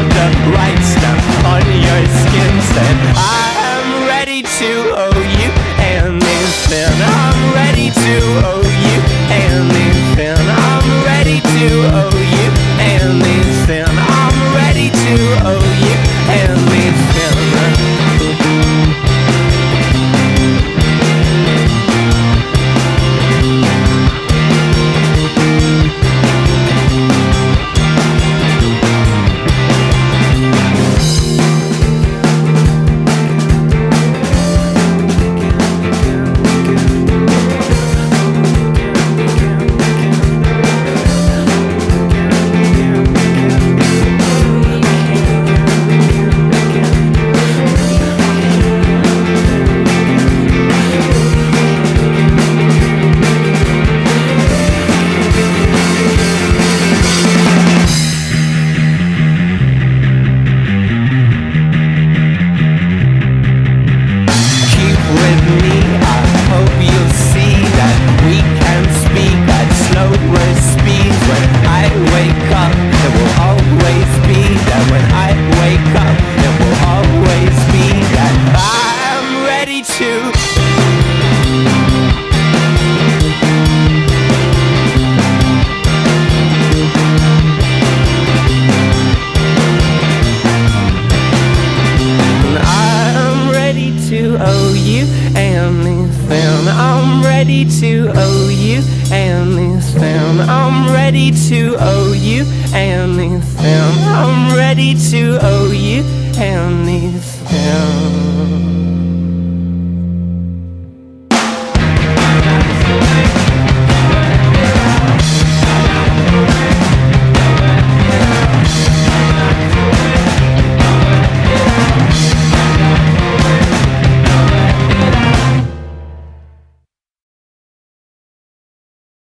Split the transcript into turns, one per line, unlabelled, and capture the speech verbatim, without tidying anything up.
the right stuff on your skin. Said I am ready to owe you anything. I'm ready to owe you anything. I'm ready to owe you anything. I'm ready to owe you anything. I'm ready to owe you anything. I'm ready to owe you anything. I'm ready to owe you anything.